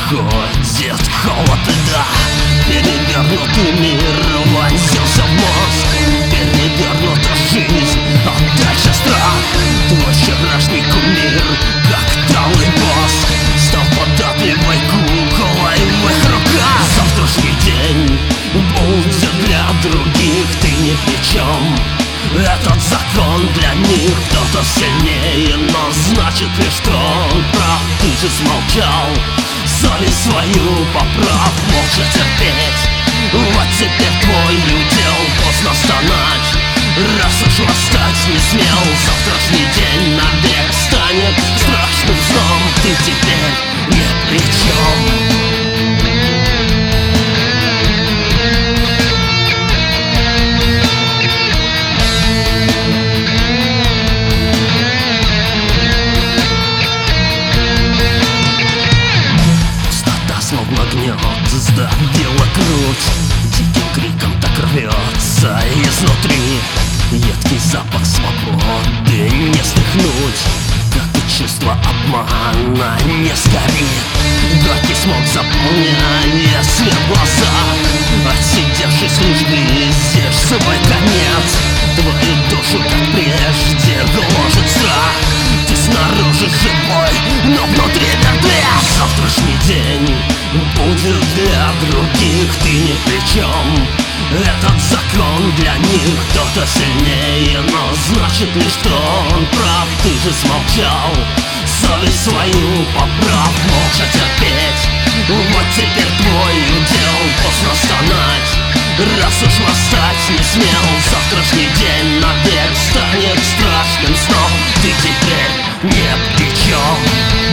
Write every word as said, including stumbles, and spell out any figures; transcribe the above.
Приходит холод, да, перевернутый мир вонзился в мозг. Перевернута жизнь, а дальше страх. Твой вчерашний кумир, как талый воск, стал податливой куклой в их руках. Завтрашний день будет для других, ты ни при чем. Этот закон для них, кто-то сильнее, но значит ли, что он прав? Ты же смолчал, совесть свою поправ, молча терпеть. Вот теперь твой удел, поздно стонать, раз уж восстать не смел. Завтрашний день навек станет страшным сном, ты теперь ни при чем. Словно гнет, сдавила грудь, диким криком так рвется изнутри. Едкий запах свободы не стряхнуть, как и чувство обмана не сгорит. Горький смог заполняет свет в глазах, отсидевшись лишь видишь свой конец. Твою душу, как прежде, гложет страх. Ты снаружи живой, но внутри мертвец. Завтрашний день будет для других, ты ни при чем. Этот закон для них, кто-то сильнее, но значит ли, что он прав? Ты же смолчал, совесть свою поправ, молча терпеть. Вот теперь твой удел, поздно стонать, раз уж восстать не смел. Завтрашний день навек станет страшным сном, ты теперь ни при чем.